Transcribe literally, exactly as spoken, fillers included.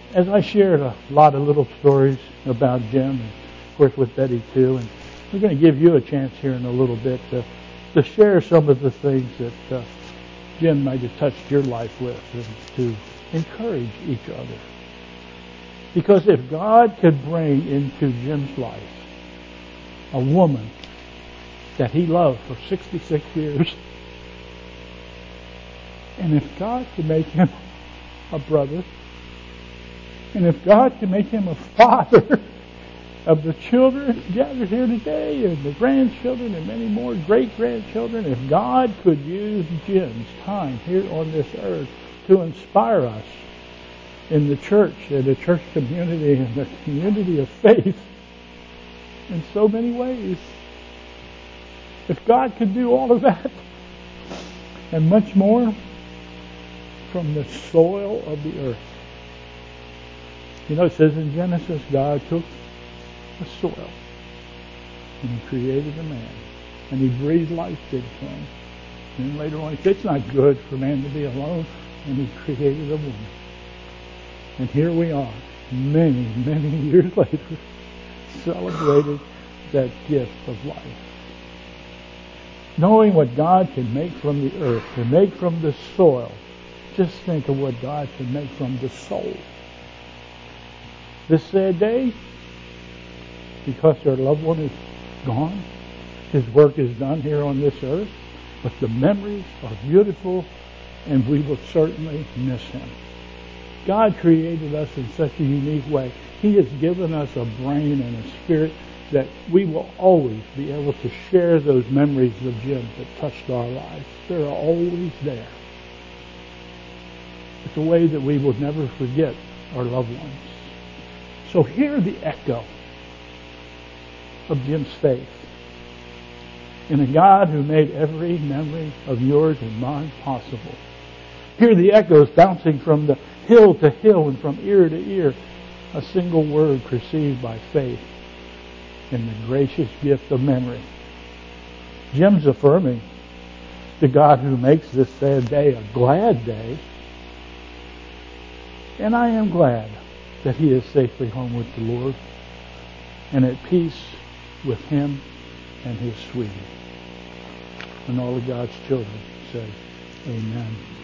as I shared a lot of little stories about Jim, and of course with Betty too, and we're going to give you a chance here in a little bit to, to share some of the things that uh, Jim might have touched your life with, and to encourage each other. Because if God could bring into Jim's life a woman that he loved for sixty-six years, and if God could make him a brother, and if God could make him a father of the children gathered here today, and the grandchildren, and many more great-grandchildren, if God could use Jim's time here on this earth to inspire us in the church, in the church community, in the community of faith, in so many ways, if God could do all of that, and much more, from the soil of the earth. You know, it says in Genesis, God took a soil and He created a man, and He breathed life into him. And then later on, He said, it's not good for man to be alone, and He created a woman. And here we are, many, many years later, celebrating that gift of life. Knowing what God can make from the earth, can make from the soil, just think of what God can make from the soul. This sad day, because their loved one is gone, His work is done here on this earth, but the memories are beautiful, and we will certainly miss Him. God created us in such a unique way. He has given us a brain and a spirit that we will always be able to share those memories of Jim that touched our lives. They're always there. It's a way that we will never forget our loved ones. So hear the echo of Jim's faith in a God who made every memory of yours and mine possible. Hear the echoes bouncing from the hill to hill and from ear to ear, a single word perceived by faith in the gracious gift of memory. Jim's affirming the God who makes this sad day a glad day. And I am glad that he is safely home with the Lord and at peace with Him and His sweetie. And all of God's children say, amen.